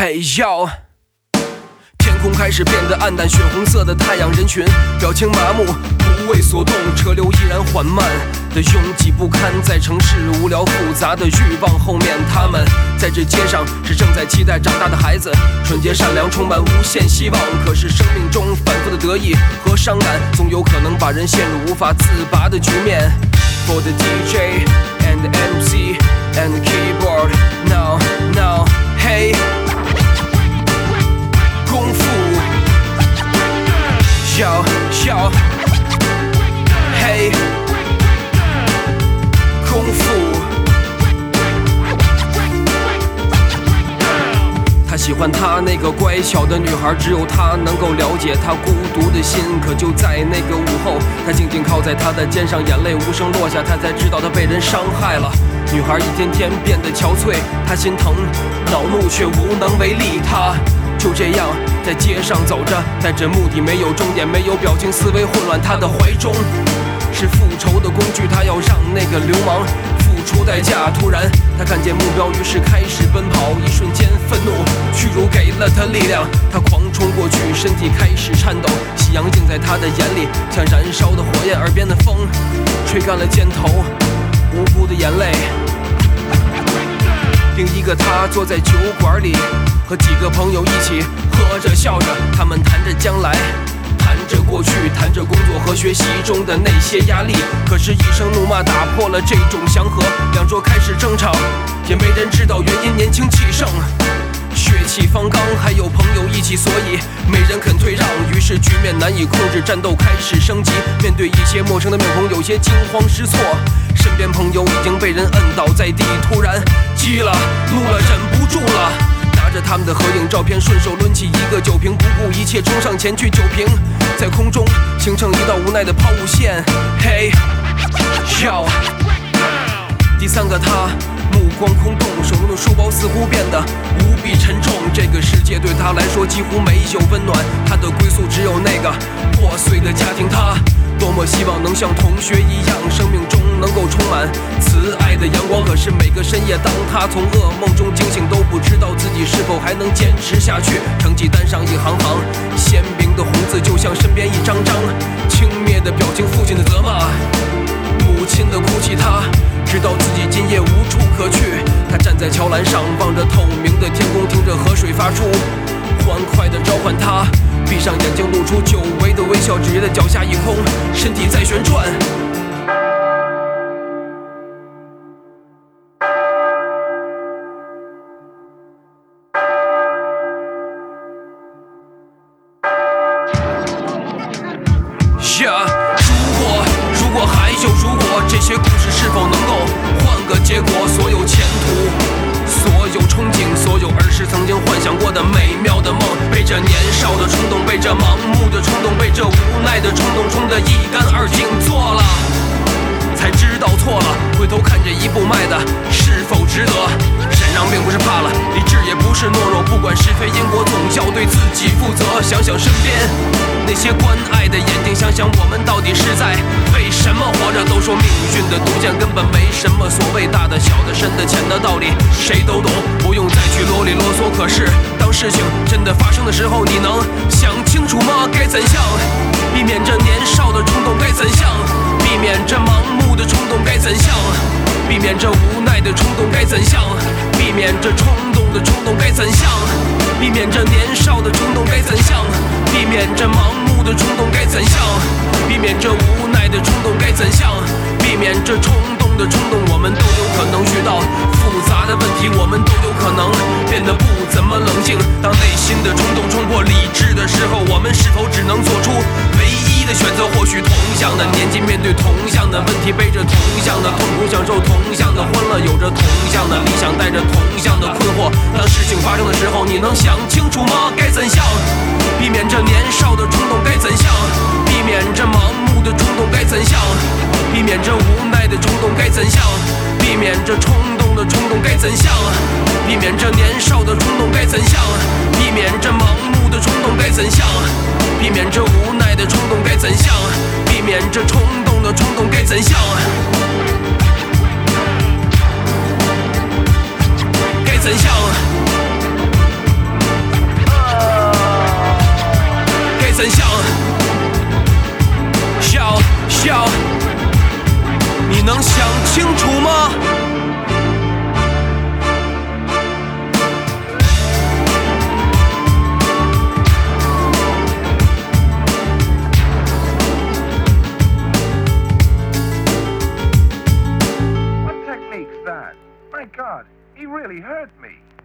嘿呦，天空开始变得暗淡，血红色的太阳，人群表情麻木，不为所动，车流依然缓慢的拥挤不堪。在城市无聊复杂的欲望后面，他们在这街上是正在期待长大的孩子，纯洁善良，充满无限希望。可是生命中反复的得意和伤感，总有可能把人陷入无法自拔的局面。For the DJ and the MC and the keyboard, now, now, hey， 功夫，yo yo， hey， 功夫。他喜欢她那个乖巧的女孩，只有他能够了解她孤独的心。可就在那个午后，他静静靠在她的肩上，眼泪无声落下，他才知道他被人伤害了。女孩一天天变得憔悴，他心疼恼怒却无能为力。他就这样在街上走着，带着目的，没有终点，没有表情，思维混乱。他的怀中是复仇的工具，他要让那个流氓付出代价。突然他看见目标，于是开始奔跑，一瞬间愤怒屈辱给了他力量，他狂冲过去，身体开始颤抖。夕阳映在他的眼里，像燃烧的火焰，耳边的风吹干了肩头无辜的眼泪。另一个他坐在酒馆里，和几个朋友一起喝着笑着，他们谈着将来，谈着过去，谈着工作和学习中的那些压力。可是一声怒骂打破了这种祥和，两桌开始争吵，也没人知道原因，年轻气盛，血气方刚，还有朋友一起，所以没人肯退让。于是局面难以控制，战斗开始升级。面对一些陌生的面孔，有些惊慌失措，身边朋友已经被人摁倒在地。突然急了，怒了，忍不住了，拿着他们的合影照片，顺手抡起一个酒瓶，不顾一切冲上前去。酒瓶在空中形成一道无奈的抛物线。嘿，yo， 第三个他目光空洞，手中的书包似乎变得无比沉重。这个世界对他来说几乎没有温暖，他的归宿只有那个破碎的家庭。他多么希望能像同学一样，生命中能够充满慈爱的阳光。可是每个深夜，当他从噩梦中惊醒，都不知道自己是否还能坚持下去。成绩单上一行行鲜明的红字，就像身边一张张轻蔑的表情。父亲的责骂，母亲的哭泣，他知道自己今夜无处可去。他站在桥栏上，望着透明的天空，听着河水发出欢快的召唤。他闭上眼睛，露出久违的微笑，只觉得脚下一空，身体在旋转。如果还有如果，这些故事是否能够换个结果？所有前途，所有憧憬，所有儿时曾经幻想过的美妙的梦，被这年少的冲动，被这盲目的冲动，被这无奈的冲动冲得一干二净。做了才知道错了，回头看这一步迈的是否值得。忍让并不是怕了，理智也不是懦弱，不管是非因果，总要对自己负责。想想身边那些关爱的眼睛，想想我们到底是在为什么活着。都说命运的毒箭根本没什么所谓，大的小的深的浅的道理谁都懂，不用再去啰里啰嗦。可是当事情真的发生的时候，你能想清楚吗？该怎样避免这年少的冲动？该怎样避免这盲目的冲动？该怎样避免这无奈的冲动？该怎样避免这冲动的冲动？该怎样避免这年少的冲动？该怎样避免这盲目的冲动？该怎样避免这无奈的冲动？该怎样避免这冲动的冲动？我们都有可能遇到复杂的问题，我们都有可能变得不怎么冷静。当内心的冲动冲破理智的时候，我们是否只能做出唯一的选择？或许同样的年纪，面对同样的问题，背着同样的痛苦，享受同样的欢乐，有着同样的理想，带着同样的困惑。当事情发生的时候，你能想清楚吗？该怎样避免这年少的冲动？该怎样避免这盲目的冲动？该怎样避免这无奈的冲动？该怎样避免这冲动的冲动？该怎样避免这年少的冲动？该怎样避免这盲目的冲动？该怎样避免这无奈的冲动？该怎样避免这冲动的冲动？该怎样该怎样怎想？笑，你能想清楚吗？ That? My God, he really hurt me.